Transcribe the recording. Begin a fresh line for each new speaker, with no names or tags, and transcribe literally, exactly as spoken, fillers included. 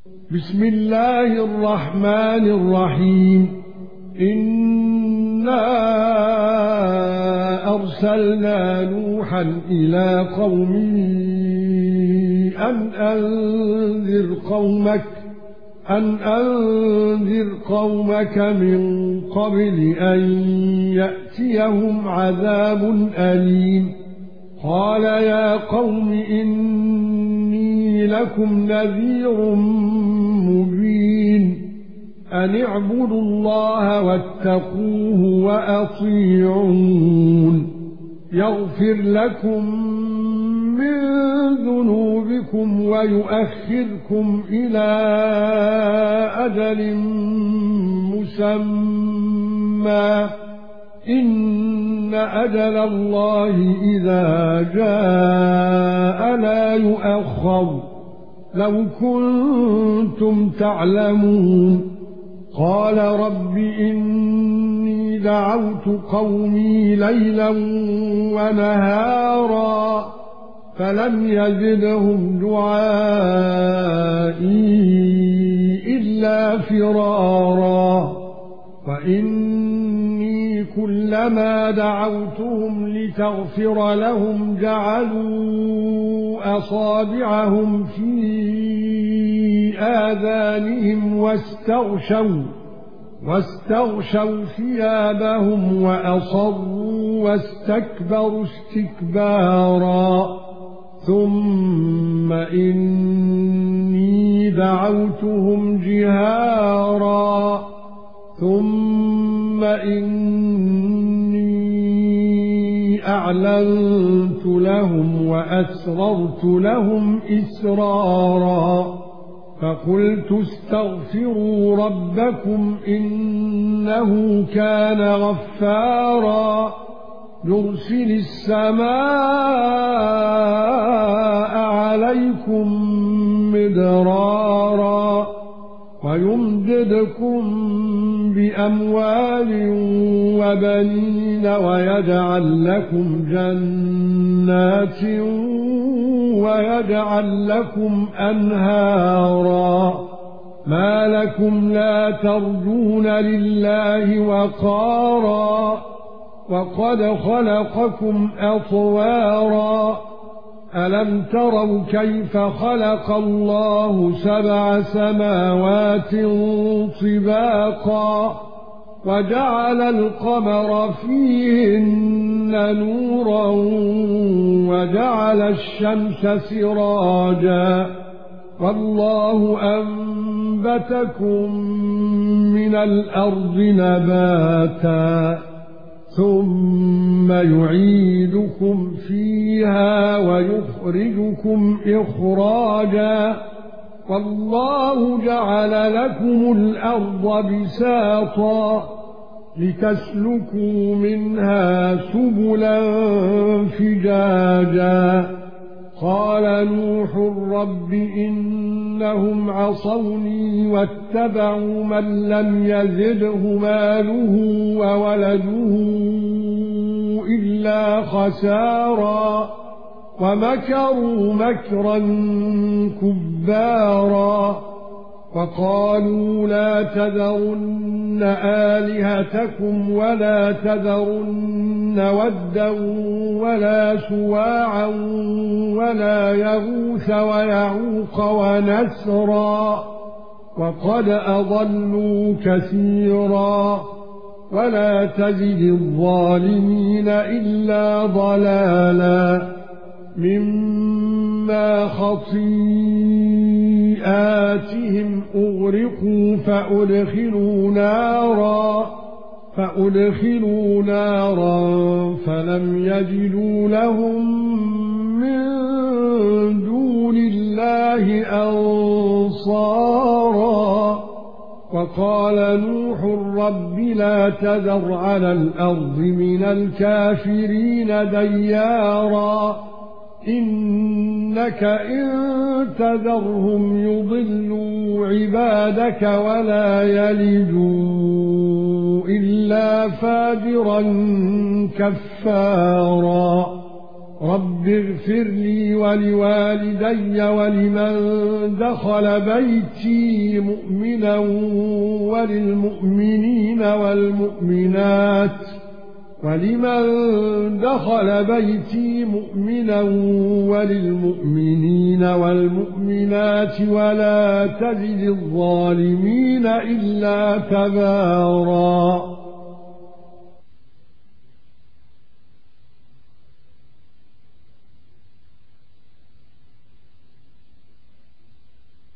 بسم الله الرحمن الرحيم. إنا أرسلنا نوحا إلى قومه أن أنذر قومك أن أنذر قومك من قبل أن يأتيهم عذاب أليم. قال يا قوم إني لكم نذير مبين. أن اعبدوا الله واتقوه وأطيعون. يغفر لكم من ذنوبكم ويؤخركم إلى أجل مسمى. إن أجل الله إذا جاء لا يؤخر. لو كنتم تعلمون. قال رب إني دعوت قومي ليلا ونهارا فلم يزدهم دعائي إلا فرارا. وإني كلما دعوتهم لتغفر لهم جعلوا أصابعهم في آذانهم واستغشوا واستغشوا ثيابهم وأصروا واستكبروا استكبارا. ثم إني دعوتهم جهارا ثم إني أعلنت لهم وأسررت لهم إسرارا. فقلت استغفروا ربكم إنه كان غفارا. يرسل السماء عليكم مدرارا ويمددكم بأموال وبنين ويجعل لكم جنات ويجعل لكم أنهارا. ما لكم لا ترجون لله وقارا وقد خلقكم أطوارا. ألم تروا كيف خلق الله سبع سماوات طباقا وجعل القمر فيهن نورا وجعل الشمس سراجا. والله أنبتكم من الأرض نباتا ثم يعيدكم فيها ويخرجكم إخراجا. والله جعل لكم الأرض بساطا لتسلكوا منها سبلا فجاجا. قال نوح رب إنهم عصوني واتبعوا من لم يزده ماله وولده إلا خسارا ومكروا مكرا كبارا. وقالوا لا تذرن آلهتكم ولا تذرن ودا ولا سواعا ولا يغوث ويعوق ونسرا وقد أضلوا كثيرا. ولا تزد الظالمين إلا ضلالا. مما خطيئاتهم أغرقوا فأدخلوا نارا فأدخلوا نارا فلم يجدوا لهم من دون الله أنصارا. وقال نوح رب لا تذر على الأرض من الكافرين ديارا إنك إن تذرهم يضلوا عبادك ولا يلدوا إلا فاجرا كفارا. رب اغفر لي ولوالدي ولمن دخل بيتي مؤمنا وللمؤمنين والمؤمنات ولمن دخل بيتي مؤمنا وللمؤمنين والمؤمنات ولا تزد الظالمين إلا تبارا.